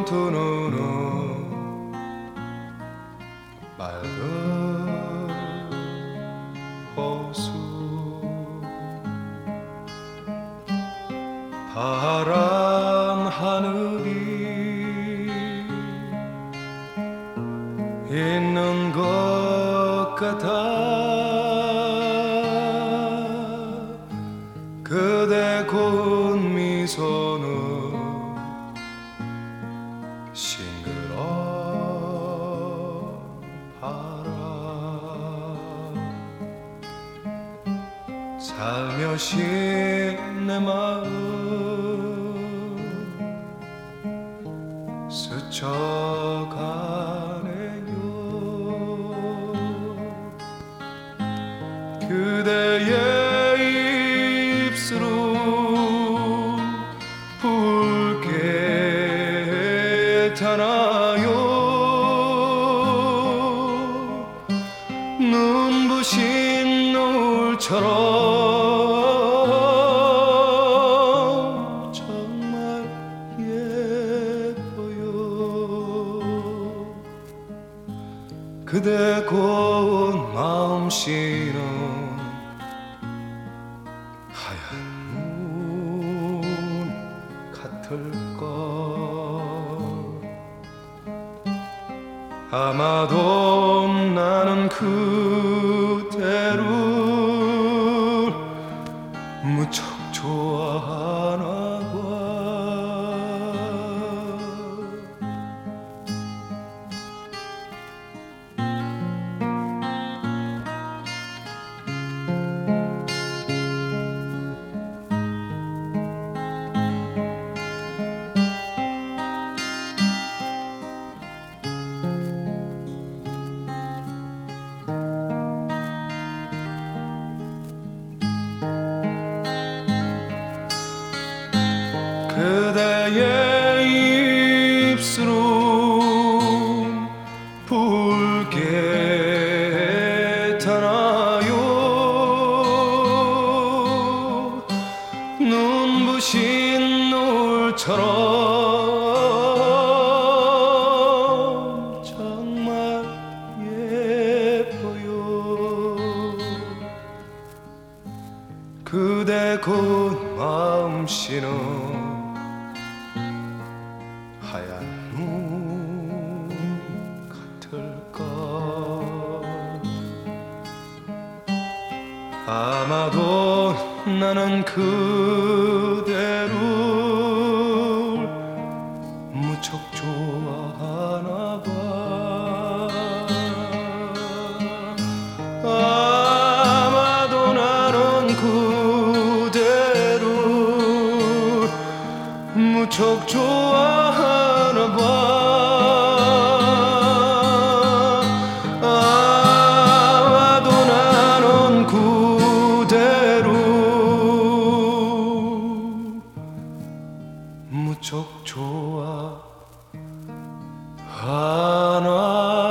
두 눈은 맑은 호수 파란 하늘이 있는 것 같아 그대 고운 미소는 싱그러운 바람 살며시 내 마음 스쳐가네요 그대의 입술은 붉게 타나요 눈부신 노을처럼 정말 예뻐요 그대 고운 마음씨는 하얀 눈 같을걸 아마도 나는 그대를 무척 좋아하나 봐 그대의 입술은 붉게 타나요 눈부신 노을처럼 정말 예뻐요 그대 고운 마음씨는 하얀 눈 같을까 아마도 나는 그대를 무척 좋아하나 봐 아마도 나는 그대를 무척 좋아하나 봐 아마도 나는 그대를 무척 좋아하나